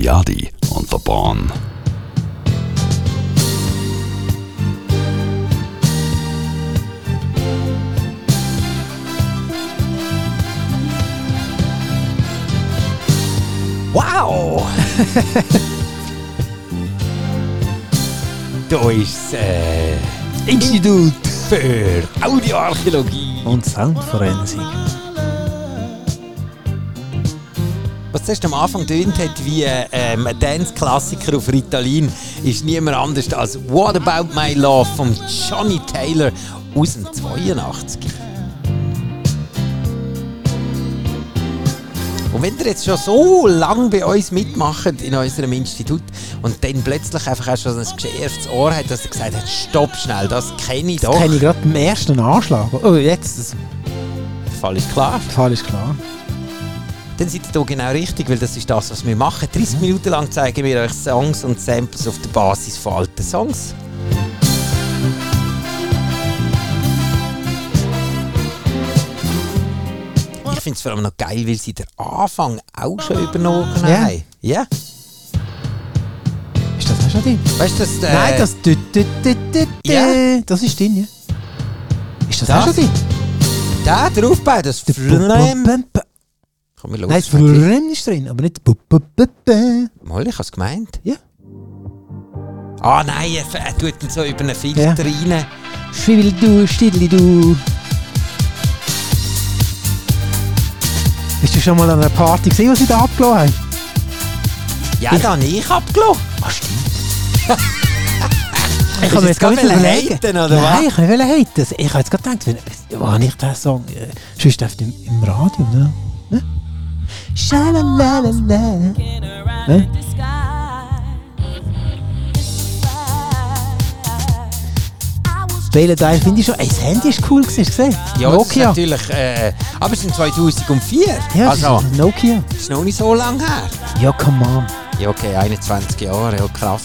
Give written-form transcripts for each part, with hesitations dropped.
Die Adi und der Bahn. Wow! Da ist das Institut für Audioarchäologie und Soundforensik. Was zuerst am Anfang tönt hat wie ein Dance-Klassiker auf Ritalin, ist niemand anders als What About My Love von Johnny Taylor aus dem 82. Und wenn ihr jetzt schon so lange bei uns mitmacht in unserem Institut und dann plötzlich einfach auch schon ein geschärftes Ohr hat, dass ihr gesagt habt, stopp schnell, das kenne ich doch. Das kenne ich gerade beim ersten Anschlag. Oh, jetzt. Der Fall ist klar. Der Fall ist klar. Dann seid ihr hier genau richtig, weil das ist das, was wir machen. 30 Minuten lang zeigen wir euch Songs und Samples auf der Basis von alten Songs. Ich finde es vor allem noch geil, weil sie den Anfang auch schon übernommen haben. Ja. Ist das auch schon drin? Weißt du, das... Nein, das... Ja. Das ist drin, ja. Ist das auch schon drin? Da, der Aufbau, das... Komm, wir los. Nein, das Flurem ist drin, aber nicht... Mal, ich habe es gemeint. Ja. Ah nein, er tut ihn so über einen Filter rein. Schwibbel du, Stidli du. Bist du schon mal an einer Party gesehen, was sie da abgelassen haben? Ja, da habe ich abgelassen. Ah, stimmt. Ich kann mir jetzt gar nicht überlegen. Nein, ich will haten. Ich habe jetzt gerade gedacht, wo habe ich diesen Song? Sonst auf im Radio, ne? Schalalalala. Ne? Welchen Teil finde ich schon? Das Handy ist cool gewesen, hast du gesehen? Ja, Nokia. Das ist natürlich, aber es ist 2004. Ja, also, Nokia. Das ist noch nicht so lange her. Ja, come on. Ja, okay, 21 Jahre, ja krass.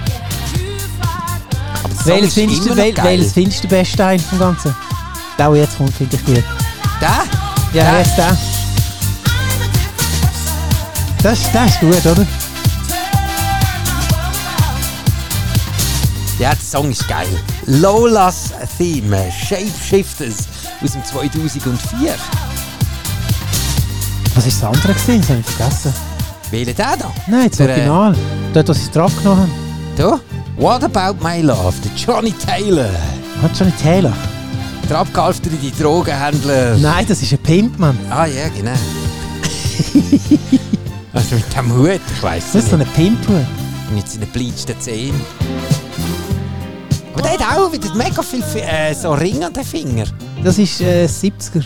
Aber das Welches findest du den besten Teil vom Ganzen? Der, der jetzt kommt, finde ich gut. Der? Ja, jetzt der. Das ist gut, oder? Ja, der Song ist geil. Lola's Theme, Shapeshifters aus dem 2004. Was war das andere gewesen? Das habe ich vergessen. Welcher der da? Nein, das Original. Dort, was sie drauf genommen haben. Da? What About My Love, der Johnny Taylor. Hat Johnny Taylor? Der abgehalfterte Drogenhändler. Nein, das ist ein Pimp, Mann. Ah ja, genau. Also mit dem Hut, ich weiss das ist so ein Pimp-Hut. Und jetzt seine bleached Zähne. Aber der hat auch wieder mega viel so Ring an den Fingern. Das ist 70er.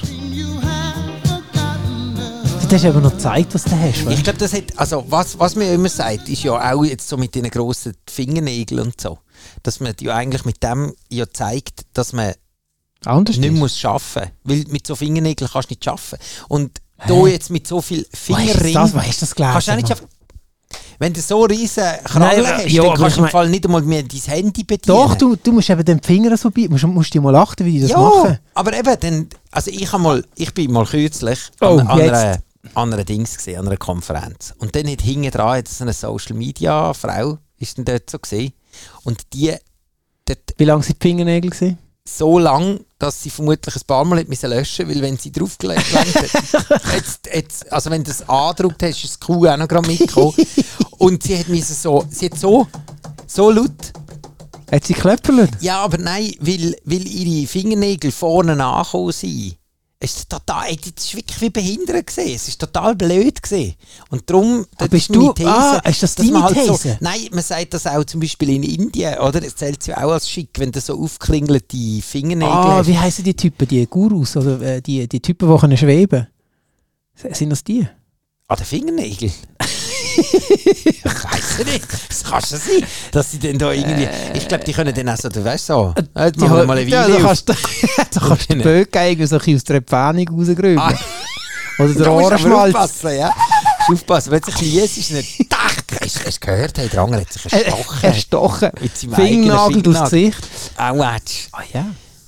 Du hast aber noch gezeigt, was du hast. Ich glaube, das hat, also was man immer sagt, ist ja auch jetzt so mit diesen grossen Fingernägeln und so, dass man ja eigentlich mit dem ja zeigt, dass man anders nicht muss arbeiten. Weil mit so Fingernägeln kannst du nicht arbeiten. Und da jetzt mit so viel Fingerringen weißt du das gelesen? Kannst du auch nicht arbeiten. Wenn du so riesen Krallen hast, ja, dann kannst du im Fall nicht einmal mehr dein Handy bedienen. Doch, du musst eben den Finger so bei, musst dir mal achten, wie die das machen. Ja, aber eben, dann, also ich bin mal kürzlich an einer Dings gesehen, an einer Konferenz. Und dann hat hinten dran so eine Social Media Frau, ist dann dort so gesehen. Und die dort, wie lange sind die Fingernägel gewesen? so lang, dass sie vermutlich ein paar Mal löschen musste, weil wenn sie draufgelegt hat, also wenn du das angedruckt hast, ist das Q auch noch gerade mitgekommen. Und sie hat so laut. Hat sie klöpperlet? Ja, aber nein, weil ihre Fingernägel vorne angekommen sind. Es ist total, das ist wirklich wie behindert gewesen. Es ist total blöd gewesen. Und darum, das bist ist meine du, These. ist das deine halt These? So, nein, man sagt das auch zum Beispiel in Indien, oder? Es zählt ja auch als schick, wenn du so aufklingelte Fingernägel hast. Wie heissen die Typen, die Gurus, oder die Typen, die können schweben? Sind das die? An den Fingernägeln? Ich weiss nicht. Das kann schon sein, dass sie dann da irgendwie... Ich glaube, die können dann auch so, du weißt so... Jetzt machen wir mal eine Weile du kannst den Böck eigentlich so ein bisschen aus der Empfehlung rausgrüben. Oder der Ohrenschmalz. Aufpassen, ja. Aufpassen, wenn du sich liest, ist nicht... Hast du gehört? Hey, der andere hat sich erstochen. Erstochen. Mit seinem Fingernagel eigenen durchs Gesicht. Autsch. Ah ja.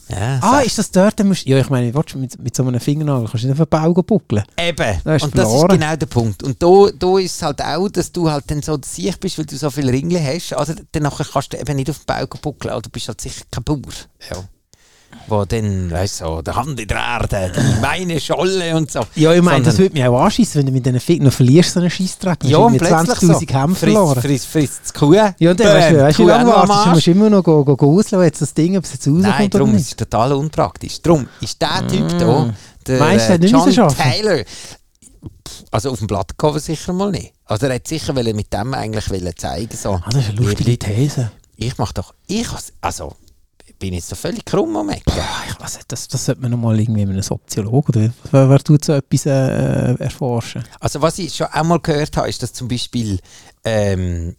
Ja, ist das dort? Ja, ich meine, mit so einem Fingernagel kannst du nicht auf den Bau buckeln. Eben, das und das ist genau der Punkt. Und da ist es halt auch, dass du halt dann so sicher bist, weil du so viele Ringe hast, oder? Dann nachher kannst du eben nicht auf den Bau buckeln, oder du bist halt sicher kein Bauer. Ja. Wo dann, weißt du, so, der Hand in der Erde, die meine Scholle und so. Ja, ich meine, das würde mich auch anschiessen, wenn du mit diesen Fingern noch verlierst, so einen Scheissdreck. Ja, und plötzlich 20'000 Kämpfe verloren. Frisst die Kuh. Ja, und dann weißt du, wie lange wartest du? Du musst immer noch auslösen, jetzt das Ding, ob es jetzt rauskommt. Nein, darum ist es total unpraktisch. Darum ist der Typ da, der John Taylor, also auf dem Blattcover sicher mal nicht. Also er hat sicher mit dem eigentlich zeigen, so. Das ist eine lustige These. Bin jetzt so völlig krumm am Ecken. Ich weiß nicht, das sollte man noch mal irgendwie mit einem Soziologen oder wer tut so etwas erforschen? Also was ich schon einmal gehört habe, ist, dass zum Beispiel die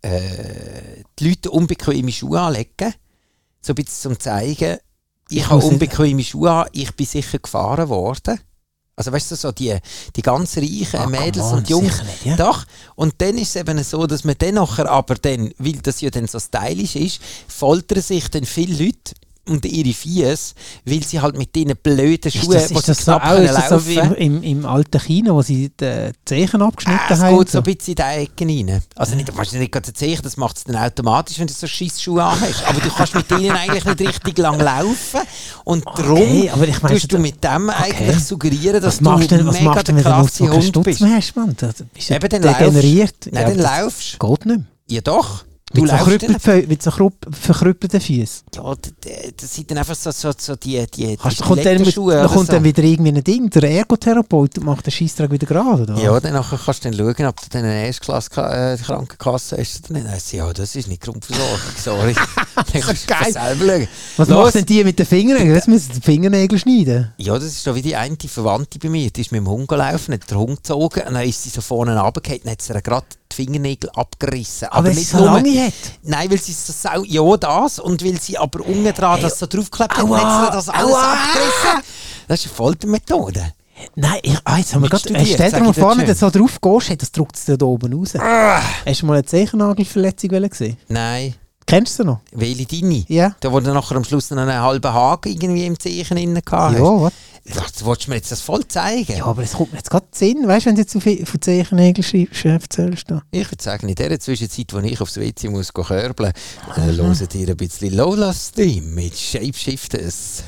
Leute unbequeme Schuhe anlegen, so ein bisschen zum zeigen, ich habe unbequeme Schuhe an, ich bin sicher gefahren worden. Also weißt du, so die ganz reichen Mädels und Jungs. Nicht, ja? Doch. Und dann ist es eben so, dass man dann nachher aber dann, weil das ja dann so stylisch ist, foltern sich dann viele Leute und ihre Fies, weil sie halt mit diesen blöden Schuhen, ist das so wie im alten China, wo sie die Zehen abgeschnitten haben? Es geht so ein bisschen in die Ecke rein. Also du kannst nicht gerade Zehen, das macht es dann automatisch, wenn du so Scheissschuhe anhast. Aber du kannst mit denen eigentlich nicht richtig lang laufen. Und darum tust du mit dem eigentlich suggerieren, dass du mega der krasse Hund bist. Eben, dann degeneriert. Nein, dann laufst du. Geht nicht mehr. Ja doch. Du mit so verkrüppelten Füßen. Ja, das sind dann einfach so die kommt dann wieder irgendwie ein Ding, der Ergotherapeut macht den Scheissdreck wieder gerade, oder? Ja, dann kannst du dann schauen, ob du dann eine Erstklasse-Krankenkasse hast. Dann heißt ja, das ist nicht Grundversorgung, sorry. Dann kannst du das selber schauen. Was machen denn die mit den Fingern? Das müssen die Fingernägel schneiden. Ja, das ist so wie die eine Verwandte bei mir. Die ist mit dem Hund gelaufen, hat den Hund gezogen und dann ist sie so vorne runtergefallen und hat sie gerade die Fingernägel abgerissen. Aber nicht so lange hat? Nein, weil sie so ja, das und weil sie aber unten dran das so draufgeklebt hat, hat sie das alles abgerissen. Das ist eine Foltermethode. Nein, jetzt haben wir gerade... Stell dir mal vor, wenn du so drauf gehst, das drückt es dir da oben raus. Hast du mal eine Zehennagelverletzung gesehen? Nein. Kennst du noch? Welche deine? Ja. Da wurde nachher am Schluss noch einen halben Haken irgendwie im Zeichen drin gehabt. Ja, was? Du wolltest mir jetzt das voll zeigen. Ja, aber es kommt mir jetzt gerade Sinn, weißt du, wenn du jetzt von Zeichennägeln erzählst. Ich würde sagen, in der Zwischenzeit, wo ich aufs WC muss körbeln, hört ihr ein bisschen Lola Stream mit Shapeshifters.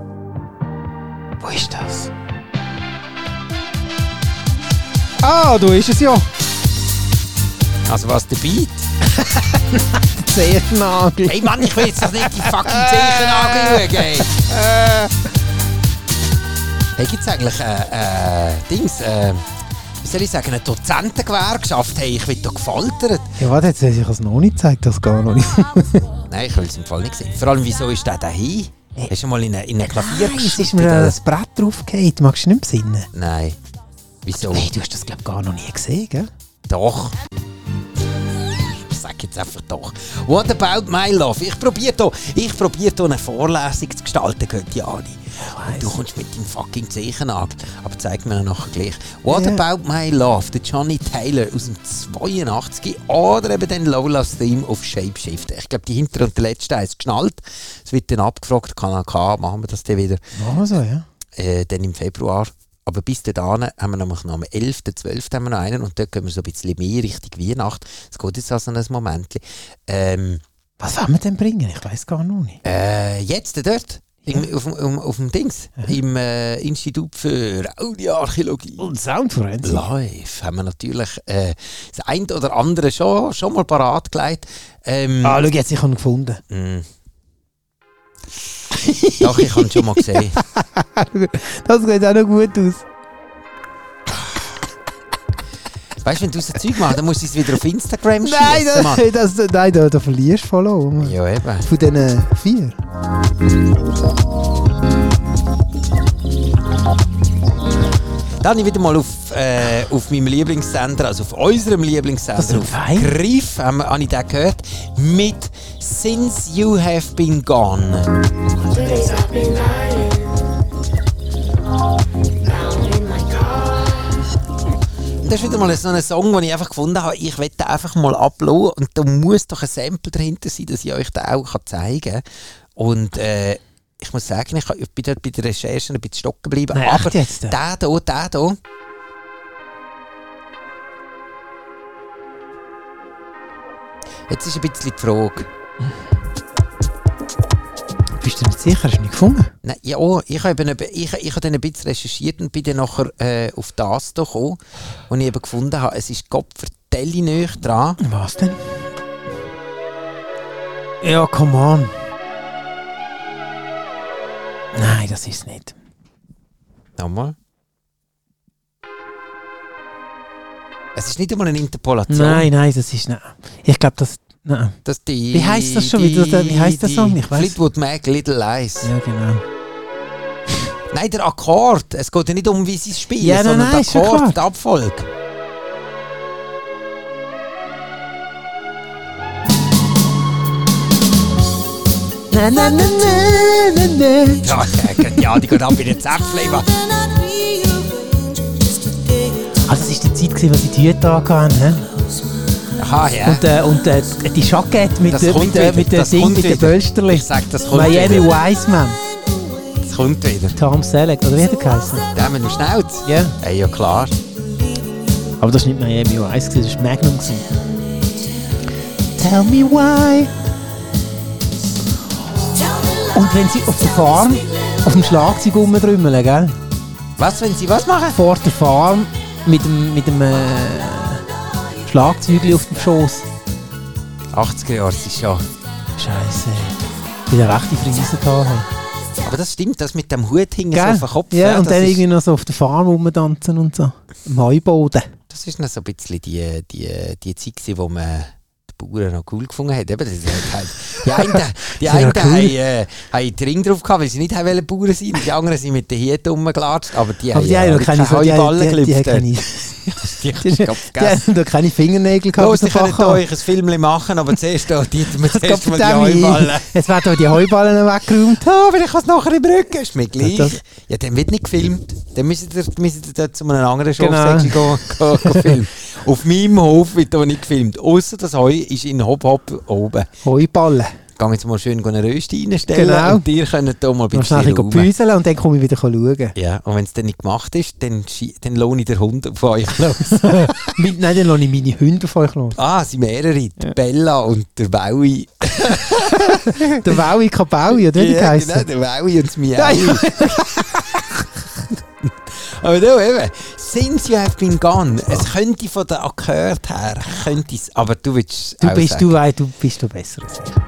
Wo ist das? Ah, da ist es ja. Also was, der Beat? Der Zeichennagel. Hey Mann, ich will jetzt doch nicht die fucking Zeichennagel schauen. Hey, gibt es eigentlich wie soll ich sagen, eine Dozentengewerkschaft? Hey, ich werde da gefoltert. Ja, warte, jetzt habe ich es noch nicht gezeigt, das gar noch nicht. Nein, ich will es im Fall nicht sehen. Vor allem, wieso ist der dahin? Hast du mal in eine Klavier geschickt? Es ist mir das Brett draufgefallen, magst du nicht besinnen? Nein. Wieso? Hey, du hast das, glaube ich, gar noch nie gesehen, gell? Doch. Ich sage jetzt einfach doch. What about my love? Ich probiere hier eine Vorlesung zu gestalten, Göttiani. Und du kommst mit deinem fucking Zeichennagel. Aber zeig mir nachher gleich. What about my love? Der Johnny Taylor aus dem 82 oder eben den Lola's Theme auf Shapeshifter. Ich glaube, die hintere und der letzte ist geschnallt. Es wird dann abgefragt, Kanal K, machen wir das dann wieder. Machen wir so, ja. Dann im Februar. Aber bis dahin haben wir nämlich noch am 11.12. haben wir noch einen und dort gehen wir so ein bisschen mehr Richtung Weihnacht. Es geht jetzt also ein Moment. Was wollen wir denn bringen? Ich weiss gar noch nicht. Jetzt dort. Auf dem Dings. Ja. Im Institut für Audioarchäologie und Soundforensik. Live haben wir natürlich das eine oder andere schon mal parat gelegt. Schau, jetzt, ich habe ihn gefunden. Doch, ich habe ihn schon mal gesehen. Das sieht auch noch gut aus. Weißt du, wenn du so Zeug machst, dann musst du es wieder auf Instagram schießen. Nein, da verlierst du Follow. Ja, eben. Von diesen 4. Dann habe ich wieder mal auf meinem Lieblingssender, also auf unserem Lieblingssender, auf Griff, habe ich den gehört, mit Since You Have Been Gone. Das ist wieder mal so ein Song, den ich einfach gefunden habe, ich will den einfach mal uploaden und da muss doch ein Sample dahinter sein, dass ich euch den auch zeigen kann. Und ich muss sagen, ich bin dort bei der Recherche ein bisschen stocken geblieben. Nein, aber jetzt? der hier. Jetzt ist ein bisschen die Frage. Bist du nicht sicher? Hast du nicht gefunden? Nein, ja, ich habe dann ein bisschen recherchiert und bin dann nachher auf das hier gekommen, wo ich eben gefunden habe, es ist Gott vertelli näher dran. Was denn? Ja, come on. Nein, das ist es nicht. Nochmal. Es ist nicht einmal eine Interpolation. Nein, das ist nicht. Ich glaube, das... Nein. Wie heisst das schon wieder? Wie heisst der Song? Ich weiss. Fleetwood Mac, Little Lies. Ja, genau. Nein, der Akkord. Es geht ja nicht um, wie sie es spielen, Ja, sondern nein, der Akkord, die Abfolge. Ja, die geht ab in den Zäpfchen. Also das war die Zeit, als sie die Hüte angehauen. Aha, ja. Und die Jackette mit den Bölsterli. Ich sag, das kommt Miami wieder. Wiseman. Das kommt wieder. Tom Selleck, oder wie hat er geheißen? Der mit dem Schnauz? Ja. Ja, klar. Aber das war nicht Miami Vice, das war Magnum. Tell me why. Und wenn sie auf der Farm auf dem Schlagzeug rumtrümmeln, gell? Was, wenn sie was machen? Vor der Farm mit dem Schlagzeugli auf dem Schoss. 80er Jahre, das ist schon... Scheiße. Die eine rechte Frise gehabt haben. Aber das stimmt, das mit dem Hut hing so Gell? auf den Kopf. Ja, und das dann ist, irgendwie noch so auf der Farm rumtanzen und so. Im Heuboden. das ist noch so ein bisschen die Zeit, wo man die Bauern noch cool gefunden hat. Eben, das ist halt, die einen haben den Ring drauf gehabt, weil sie nicht wollen Bauern sein. Die anderen sind mit den Hieten rumgelatscht. Aber die haben noch keine Heuballen gelüpft. Die haben noch keine Fingernägel gehabt. Los, ich könnte euch ein Film machen, aber zuerst mal die Heuballen. Jetzt werden hier die Heuballen weggeräumt. Aber ich kann es nachher im Rücken. Ist mir gleich. Ja, dann wird nicht gefilmt. Dann müsst ihr zu einem anderen Showsection filmen. Auf meinem Hof wird aber nicht gefilmt. Ausser das Heu ist in Hop-Hop oben. Heuballen. Ich gehe jetzt mal schön eine Röste reinstellen und ihr könnt hier mal ein bisschen rum. Püseln und dann komme ich wieder schauen. Ja, und wenn es dann nicht gemacht ist, dann lohne ich den Hund auf euch los. Nein, dann lohne ich meine Hunde auf euch los. Ah, es sind mehrere. Die Bella und der Baui. Der Baui kann Baui, oder wie ja, genau, der Baui und das Miaui. Aber du eben, since you have been gone, es könnte von der Akkord her, aber du willst du bist besser als ich.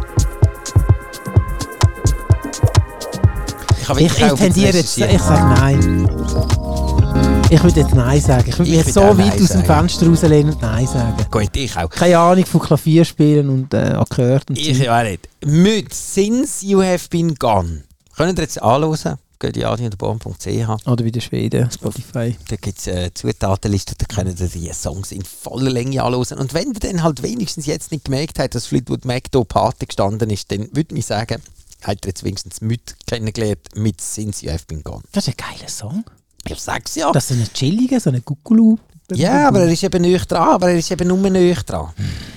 Ich tendiere jetzt, ich sage nein. Ich würde jetzt nein sagen. Ich würde mich jetzt so weit aus dem Fenster rauslehnen und nein sagen. Gut, ich auch. Keine Ahnung von Klavierspielen und Akkord und so. Ich auch nicht. Mit Since You Have Been Gone. Könnt ihr jetzt anhören? Geht die adiunterborn.ch. Oder bei den Schweden, Spotify. Da gibt es eine Zutatenliste, da könnt ihr die Songs in voller Länge anhören. Und wenn ihr dann halt wenigstens jetzt nicht gemerkt habt, dass Fleetwood Mac hier Pate gestanden ist, dann würde ich sagen, habt ihr jetzt wenigstens mit kennengelernt mit Since You Have Been Gone. Das ist ein geiler Song. Ich sag's ja. Das ist ein chilliger, so ein Guckulu. Ja, aber er ist eben nicht dran, aber er ist eben nur nicht dran.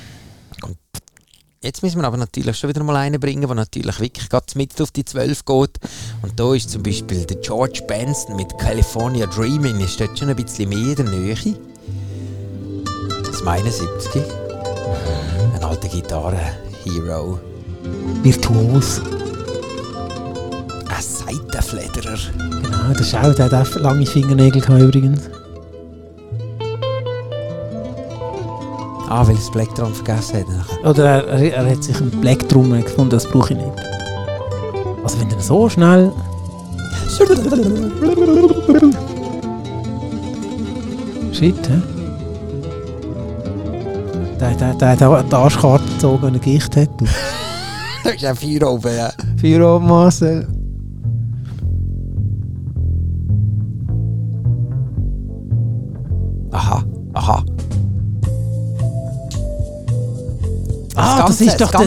Jetzt müssen wir aber natürlich schon wieder mal einen bringen, der natürlich wirklich gerade mit auf die 12 geht. Und da ist zum Beispiel der George Benson mit California Dreaming, ist dort schon ein bisschen mehr in der Nähe. Das ist 71. Ein alter Gitarren-Hero. Virtuos. Ein Seitenflederer. Genau, das ist auch, der hat lange Fingernägel gehabt übrigens. Ah, weil er das Plektrum vergessen hat. Oder er hat sich ein Plektrum gefunden, das brauche ich nicht. Also wenn er so schnell... Shit, hä? Der hat die Arschkarte gezogen, wenn er Gicht hat. Da ist auch 4 oben, ja. 4 oben, Marcel. Aha. Das ist doch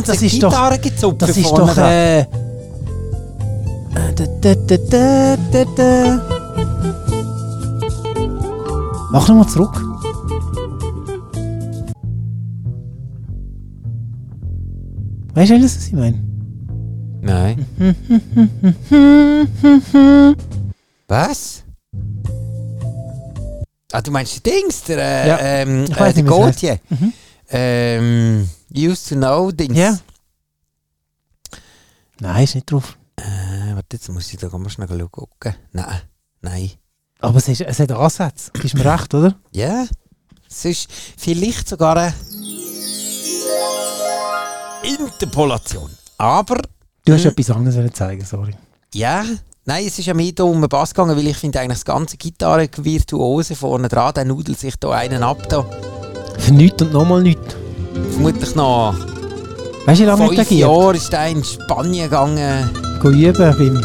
Mach nochmal zurück. Weißt du, was ich meine? Nein. Was? Ah, du meinst die Dings, der Gautier. Used to know Dings. Ja. Nein, ist nicht drauf. Warte, jetzt muss ich da mal schnell gucken. Nein. Aber es hat Ansätze. Ist mir recht, oder? Ja. Es ist vielleicht sogar eine Interpolation. Aber... Du hast etwas anderes zeigen, sorry. Ja. Nein, es ist ja mehr um den Bass gegangen, weil ich finde eigentlich das ganze Gitarrenvirtuose vorne dran, der nudelt sich da einen ab. Da. Für nichts und nochmal nichts. Vermutlich noch... Weißt du, wie lange 5 Jahre ist er in Spanien gegangen. Üben beim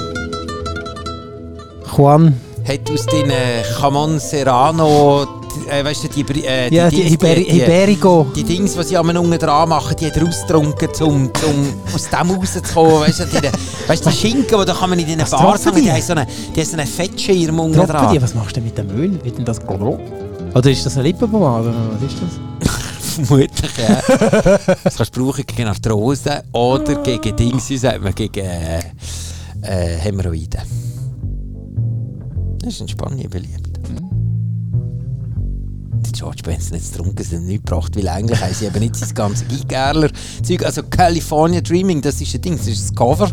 Juan. Hat aus den Jamon Serrano, weißt du, die Iberico. Die Dings, die sie unten dran machen, die hat er ausgetrunken, um aus dem rauszukommen. Weißt du, die Schinken, die kann man in diesen Bars haben, die haben so einen Fettschirm unten dran. Was machst du denn mit dem Öl? Wird denn das oder ist das ein Lippenpomade? Was ist das? Vermutlich, ja. Das kannst du brauchen gegen Arthrose oder gegen Dings, sagt man, gegen Hämorrhoiden. Das ist in Spanien beliebt. Die George Benson hat es getrunken, sie haben nichts gebracht, weil eigentlich haben sie eben nicht sein ganzes Gig-Erler-Zeug. Also California Dreaming, das ist ein Ding, das ist ein Cover.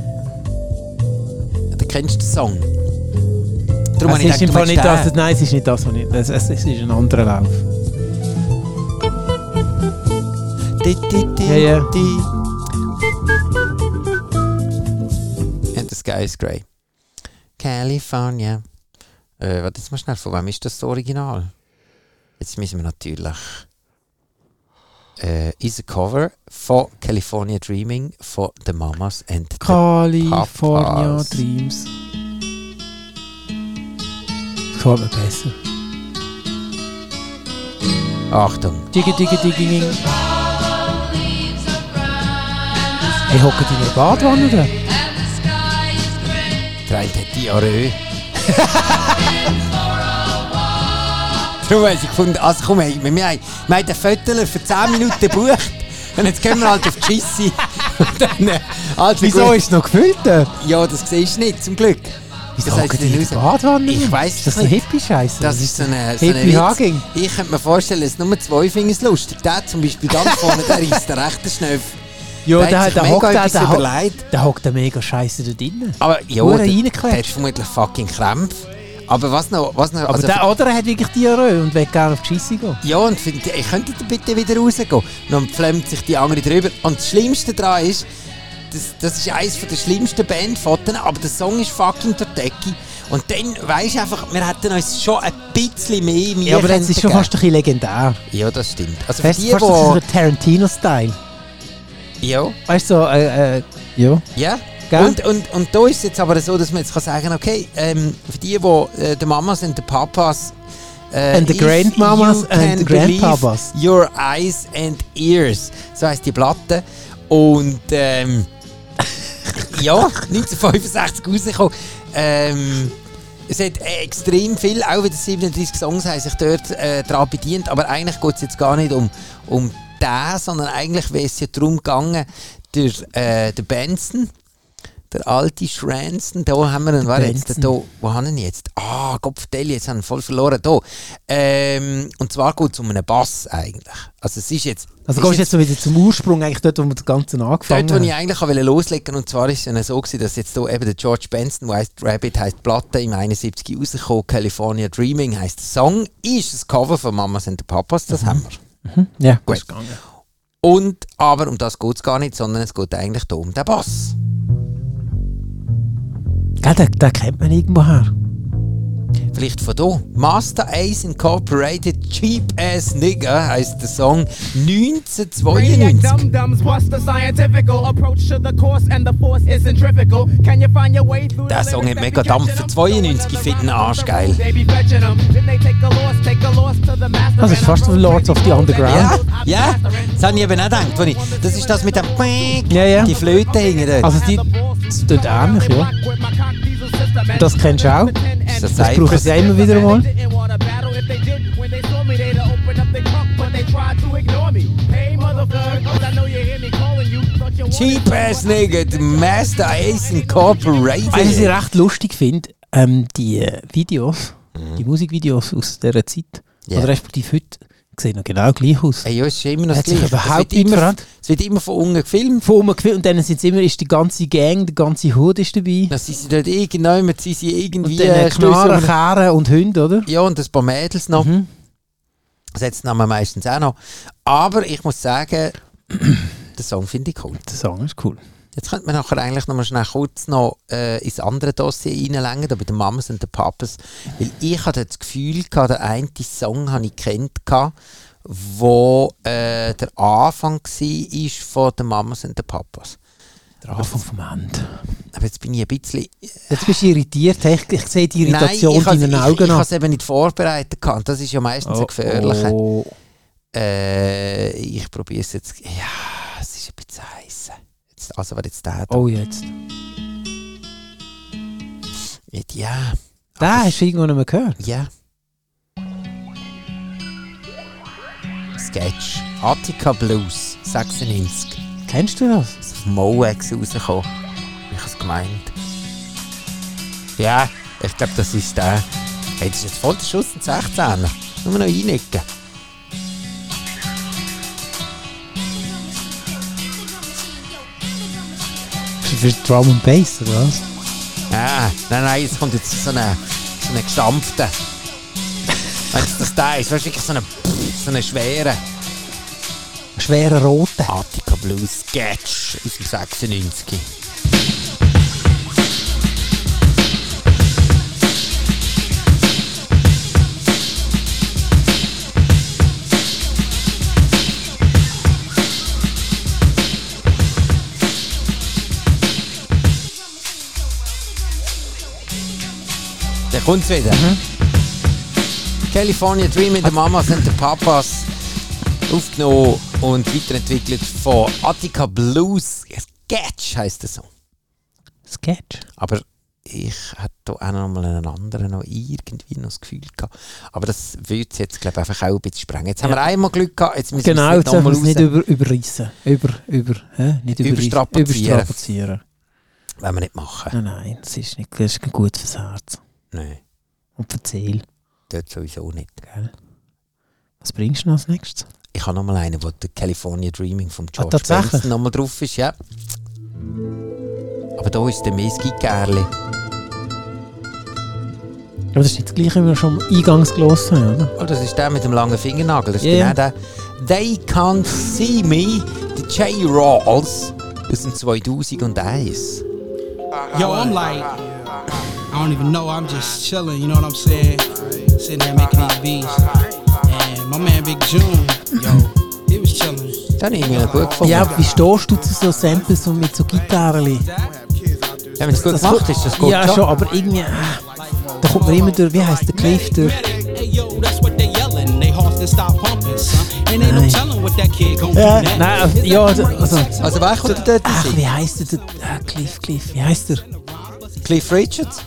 Du kennst den Song. Darum es ist einfach nicht das, nein, es ist nicht das, es ist ein anderer Lauf. Ja. And the sky is grey. California. Warte jetzt mal schnell, von wem ist das Original? Jetzt müssen wir natürlich... ist ein Cover von California Dreaming von The Mamas and the California Papas. Dreams. Das gefällt mir besser. Achtung. Diggi. Hey, hocken die in der Badwanne da? Der eine hat Diarrhoe. Darum habe ich gefunden, also komm, wir haben den Fötterler für 10 Minuten gebucht. Und jetzt gehen wir halt auf die Schissi. Also wieso gut. ist es noch gefüllt dort? Ja, das siehst du nicht, zum Glück. Wieso hocken die in der Badwanne? Ich weiss ist das so Hippie-Scheiße? Das ist so eine Hippie-Haging. Ich könnte mir vorstellen, es sind nur 2 Finger lustig. Der zum Beispiel ganz vorne, der ist der rechte Schnöff. Ja, der hockt der mega Scheiße da drinnen. Aber ja, der hat vermutlich fucking Krämpfe. Aber was noch aber also der andere hat wirklich Diarrhoe und will gerne auf die Scheisse gehen. Ja, und ich könnte bitte wieder rausgehen. Und dann flammt sich die andere drüber. Und das Schlimmste daran ist, das ist eines der schlimmsten Bandfotos, aber der Song ist fucking der Decke. Und dann weisst du einfach, wir hätten uns schon ein bisschen mehr Ja, aber das ist schon fast ein bisschen legendär. Ja, das stimmt. Also fast so ein Tarantino-Style. Ja. Weißt du, so, ja. Ja. Und da ist es jetzt aber so, dass man jetzt kann sagen, okay, für die Mamas und die Papas and the grandmamas and the grandpapas. Your eyes and ears. So heisst die Platte. Und ja, 1965 rausgekommen. Es hat extrem viel, auch wieder 37 Songs haben sich dort daran bedient, aber eigentlich geht es jetzt gar nicht um den, sondern eigentlich wäre es ja darum gegangen, der Benson, der alte Schranzen, da haben wir einen, wo haben wir ihn jetzt? Gott vertell, jetzt haben wir ihn voll verloren, da. Und zwar geht es um einen Bass eigentlich. Also es ist jetzt... Also gehst du jetzt so wieder zum Ursprung, eigentlich dort, wo wir das Ganze angefangen haben? Dort, wo ich eigentlich loslegen wollte, und zwar ist es ja so gewesen, dass jetzt hier eben der George Benson, der heisst Rabbit, heisst Platte, im 71 rausgekommen, California Dreaming heisst der Song, ist das Cover von Mamas and the Papas, das haben wir. Ja, gut. Und, aber um das geht es gar nicht, sondern es geht eigentlich hier um den Bass. Ja, den kennt man irgendwoher. Vielleicht von hier. Master Ace Incorporated Cheap Ass Nigga heisst der Song 1992. Der Song hat mega Dampf für 92, ich finde den Arsch geil. Das ist fast wie Lords of the Underground. Ja, das habe ich eben auch gedacht. Das ist das mit dem die Flöte hängen dort. Also das tut ähnlich, ja. Das kennst du auch. Das brauchen sie immer wieder mal. Cheap-ass Nigga, der Master Ace Incorporated. Was ich recht lustig finde, die Videos, die Musikvideos aus dieser Zeit, Yeah. oder respektive heute, sehen noch genau gleich aus. Ey, ja, es ist immer noch das Hat sich Gleiche. überhaupt nicht verändert. Es wird immer von unten gefilmt. Und dann ist die ganze Gang, der ganze Hood ist dabei. Dann sind sie dort irgendjemand, sind sie irgendwie... Und dann Knarren, Kehren und Hunde, oder? Ja, und ein paar Mädels noch. Das hat es meistens auch noch. Aber ich muss sagen, den Song finde ich cool. Der Song ist cool. Jetzt könnte man nachher eigentlich noch mal schnell kurz noch ins andere Dossier reinlängen, da bei den Mamas und den Papas. Weil ich hatte das Gefühl gehabt, der eine Song habe ich kennt, wo der Anfang war von den Mamas und den Papas. Der Anfang vom Ende. Aber jetzt bin ich ein bisschen... Jetzt bist du irritiert. Ich sehe die Irritation in deinen Augen Ich an. habe es eben nicht vorbereitet gehabt. Das ist ja meistens ein gefährlicher. Oh. Ich probiere es jetzt... Ja, es ist ein bisschen heiß. Also, was jetzt der da? Oh, jetzt. Ja. Den hast du irgendwo nicht mehr gehört? Ja. Sketch. Attica Blues, 96. Kennst du das? Das ist auf Moex rausgekommen. Ich habe es gemeint. Ja, ich glaube, das ist der. Hey, das ist jetzt voll der Schuss in 16. Nur noch einnicken. Für Drum and Bass, oder was? Ah, nein, es kommt jetzt so eine gestampfte. Wenn es das da ist, weißt du, wirklich so eine schwere. Schwerer roter. Attica Blues Sketch aus dem 96. Da kommt's wieder. California Dream mit den Mamas und den Papas. Aufgenommen und weiterentwickelt von Attica Blues. Sketch heisst der Song. Sketch? Aber ich hatte da auch noch mal einen anderen noch irgendwie noch das Gefühl gehabt. Aber das würde jetzt, glaube ich, einfach auch ein bisschen sprengen. Jetzt haben wir einmal Glück gehabt, jetzt müssen genau, wir es jetzt nicht dürfen nochmal wir es nicht überreissen. Nicht überstrapazieren. Wenn wir nicht machen. Nein, das ist nicht gut fürs Herz. Nein, Und für die Seele. dort sowieso nicht. Gell? Was bringst du noch als nächstes? Ich habe noch mal einen, wo der California Dreaming von George tatsächlich? Benson noch mal drauf ist, ja. Aber da ist der Messi-Gerli. Aber das ist nicht das gleiche, wie wir schon eingangs gelesen haben, oder? Oh, das ist der mit dem langen Fingernagel. Das ist Yeah. genau der. They Can't See Me, der J. Rawls aus dem 2001. Yo, I'm like, I don't even know, I'm just chilling, you know what I'm saying? Sitting there making these beats. And my man Big June, yo, he was chilling. Das habe ich mir gut gefunden. Ja, wie stehst du zu so Samples und mit so Gitarren? Ja, wenn es gut gemacht ist, das gut Ja, schon, aber irgendwie... da kommt man immer durch, wie heisst der Cliff durch? Hey, yo, that's what they yelling. They hearts that stop pumping, son. And ain't no telling what that kid gon' do next. Nein, ja, also Also wer kommt dort ach, sein? wie heisst der? Cliff, wie heisst der? Cliff Richards?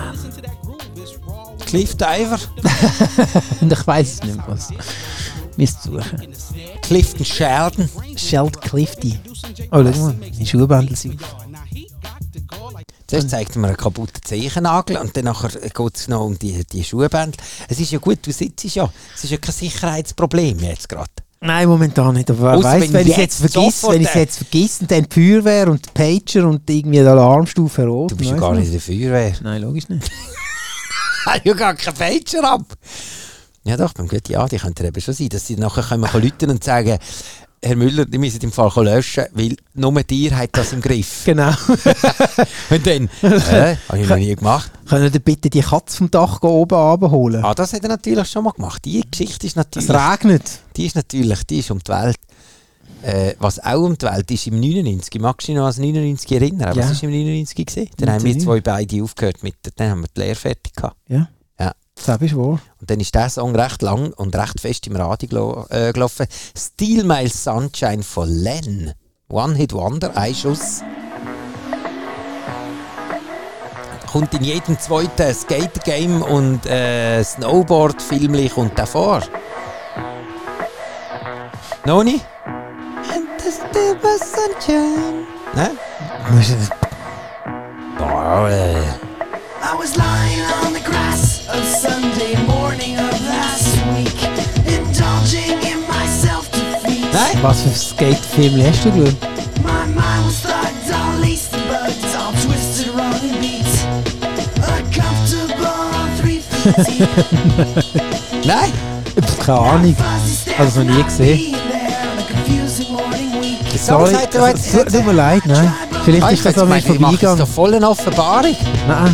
Cliff Diver? Und ich weiss es nicht mehr, was. Müsst suchen. Clifton Sheldon? Sheld Clifty. Oh, schau mal, die Schuhbändel sind auf. Zuerst zeigt er mir einen kaputten Zeichennagel und dann geht es noch um die Schuhbändel. Es ist ja gut, du sitzt ja. Es ist ja kein Sicherheitsproblem jetzt gerade. Nein, momentan nicht. Aber wer Ausser weiss, wenn wenn ich es jetzt jetzt vergesse, sofort, wenn ich es jetzt vergesse, dann die Feuerwehr und die Pager und irgendwie die Alarmstufe rot. Du bist ja weiss gar nicht. nicht in der Feuerwehr. Nein, logisch nicht. Ja, gar kein Pager ab. Ja doch, beim Gott, ja, die könnte eben schon sein, dass sie nachher können rufen und sagen, Herr Müller, die müssen im Fall löschen, weil nur dir hat das im Griff. Genau. Und dann, habe ich noch nie gemacht. Können Sie bitte die Katze vom Dach oben abholen? Ah, das hat er natürlich schon mal gemacht. Die Geschichte ist natürlich... Es regnet. Die ist um die Welt. Was auch um die Welt ist, im 99. Magst du dich noch an das 99 erinnern? Ja. Was war im 99 gewesen? Dann haben wir zwei beide aufgehört, dann haben wir die Lehre fertig gehabt. Ja. Ja. Das ist wahr. Und dann ist der Song recht lang und recht fest im Radio gelaufen. Steal My Sunshine von Len. One Hit Wonder, ein Schuss. Kommt in jedem zweiten Skater-Game und Snowboard-Filmli kommt der vor. Noch nicht? And there's still my sunshine. Ne? I was lying on the grass of Sunday morning of last week, indulging in my self-defeat. Nein? Was für Skate-Film hast du geschaut? My mind was thugged, all laced and bugged, all twisted, wrong and beat. Uncomfortable on 3 feet deep. Nein? Keine Ahnung. Also noch nie gesehen. Sorry, tut mir leid, nein. Vielleicht ist das an mir vorbeigegangen. Ich mache doch voll eine Offenbarung. Nein.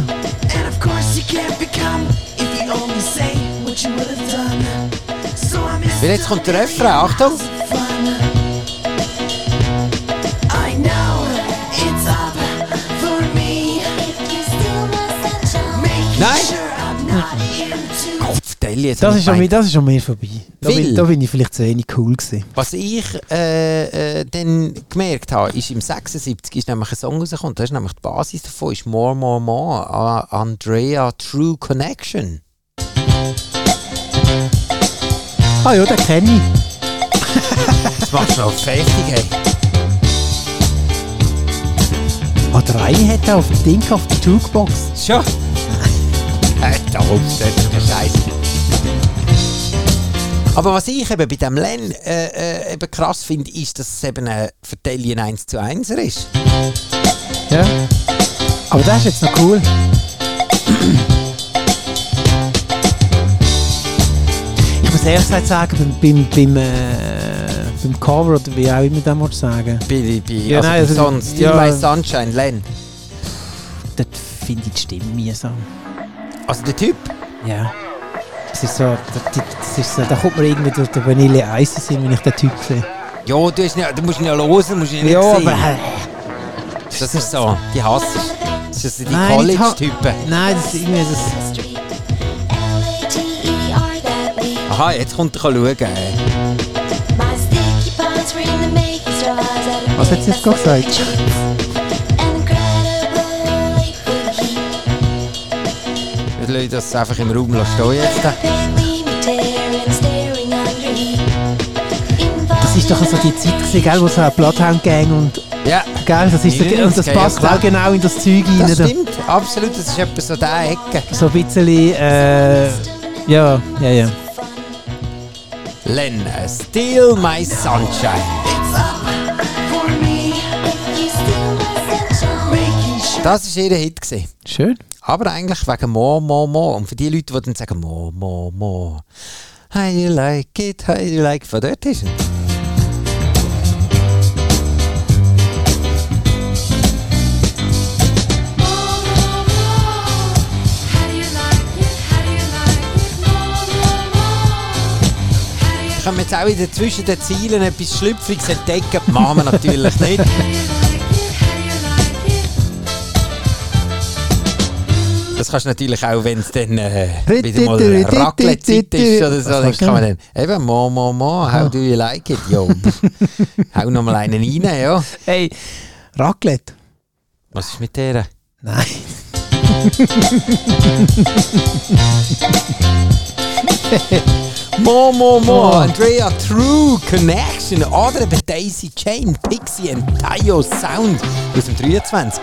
Weil jetzt kommt der Refrain, Achtung. Nein! Das ist an mir vorbei. Da bin ich vielleicht zu wenig cool gewesen. Was ich dann gemerkt habe, ist im 76 ist nämlich ein Song rausgekommen. Das ist nämlich die Basis davon, ist More, More, More, Andrea True Connection. Ah ja, den kenne ich. Das machst du noch fertig, ey. A3 hat er auf dem Ding, auf der Jukebox. Schon? Da das ist kein Scheiß. Aber was ich eben bei dem Len eben krass finde, ist, dass es eben ein Verteilen 1:1 ist. Ja. Aber das ist jetzt noch cool. Ich muss ehrlich gesagt sagen, beim Cover, oder wie auch immer das muss sagen. Ja, also nein, sonst Still My Sunshine, Len. Dort finde ich die Stimme mühsam. Also der Typ? Ja. Das ist so, da kommt mir irgendwie durch den Vanille Ice sein, wenn ich den Typ sehe. Ja, du musst ihn ja hören, musst ihn nicht sehen. Aber das ist so, die hasse ich. Das sind die College-Typen. Nein, das ist irgendwie Aha, jetzt kommt er schauen. Was hat sie jetzt gerade gesagt? Ich lasse das einfach im Raum stehen jetzt. Das ist doch so die Zeit gewesen, gell, wo so ein Bloodhound Gang und... Ja. Gell, das ist so, und das passt auch genau in das Zeug rein. Das stimmt, absolut, das ist etwa so diese Ecke. So ein bisschen, ja. Len, Still My Sunshine. Das war ihr Hit gewesen. Schön. Aber eigentlich wegen More, More, More. Und für die Leute, die dann sagen More, More, More. How you like it, how you like it. Von dort ist er. Können wir jetzt auch wieder zwischen den Zielen etwas Schlüpfriges entdecken? Machen wir natürlich nicht. Das kannst du natürlich auch, wenn es dann wieder mal Raclette-Zeit ist oder so, dann kann man dann eben Mo, how do you like it? Jo, hau noch mal einen rein, ja. Hey, Raclette. Was ist mit der? Nein. Mo, Andrea True Connection oder eben Daisy Chain, Pixie and Tayo Sound aus dem 23.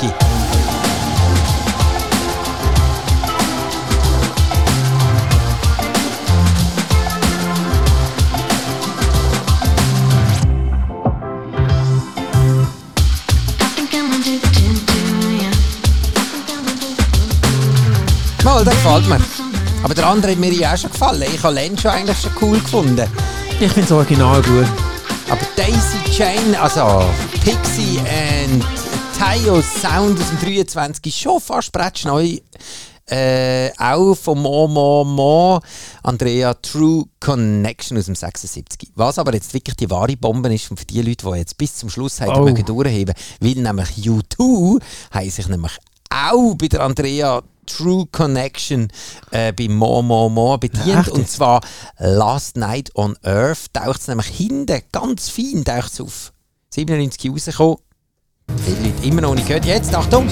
Mal, der gefällt mir. Aber der andere hat mir ja auch schon gefallen. Ich habe Len schon eigentlich schon cool gefunden. Ich finde das Original gut. Aber Daisy Chain, also Pixie and Tayo Sound aus dem 23 ist schon fast bretschneu. Auch von Mo, Andrea True Connection aus dem 76. Was aber jetzt wirklich die wahre Bombe ist, und für die Leute, die jetzt bis zum Schluss mögen durchheben, weil nämlich U2 haben sich nämlich auch bei der Andrea True Connection bei Mo bedient. Und zwar Last Night on Earth taucht es nämlich hinten ganz fein auf. 97 rausgekommen. Viele Leute immer noch nicht gehört. Jetzt, Achtung!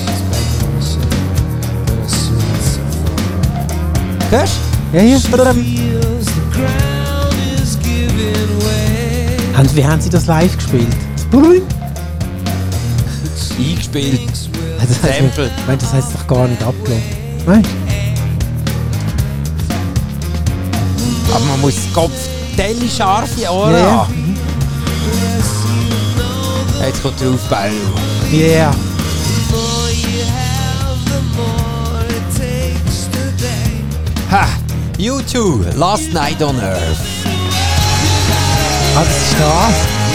Hörst du? Ja. Wie haben sie das live gespielt? eingespielt, Das Sample. heisst doch gar nicht abgelaufen. Nein. Aber man muss Kopf scharfe Ohren Ja. haben. Jetzt kommt der Aufbau. Yeah. Ha! U2, Last Night on Earth. Ah, das ist das.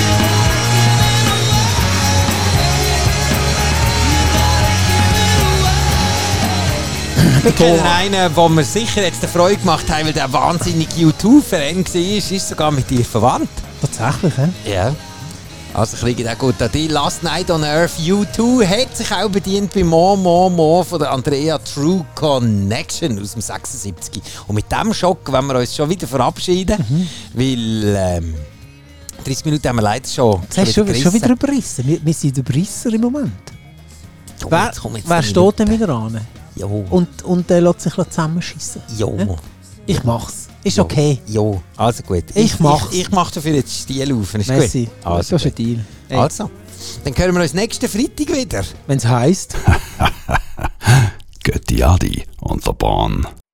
Wir kennen einen, wo wir sicher jetzt eine Freude gemacht haben, weil der wahnsinnige U2-Fan war, ist sogar mit dir verwandt. Tatsächlich, hä? Ja. Also kriege auch gut an die Last Night on Earth. U2 hat sich auch bedient bei Mo von der Andrea True Connection aus dem 76. Und mit dem Schock wollen wir uns schon wieder verabschieden, weil 30 Minuten haben wir leider schon. Das hast du schon wieder überrissen. Wir sind Überrisser im Moment. Jo, Wer jetzt kommen jetzt wer die steht denn Minuten. wieder an? Jo. Und lässt sich zusammenschiessen? Jo. Ja? Ich mach's. Ist okay. Jo, also gut. Ich mach's. Ich mach dafür jetzt Stil auf. Ist Merci. gut? Also, das ist ein gut. Deal. Ey, Also, dann hören wir uns nächsten Freitag wieder. wenn's heisst... Götti Adi on the Bahn.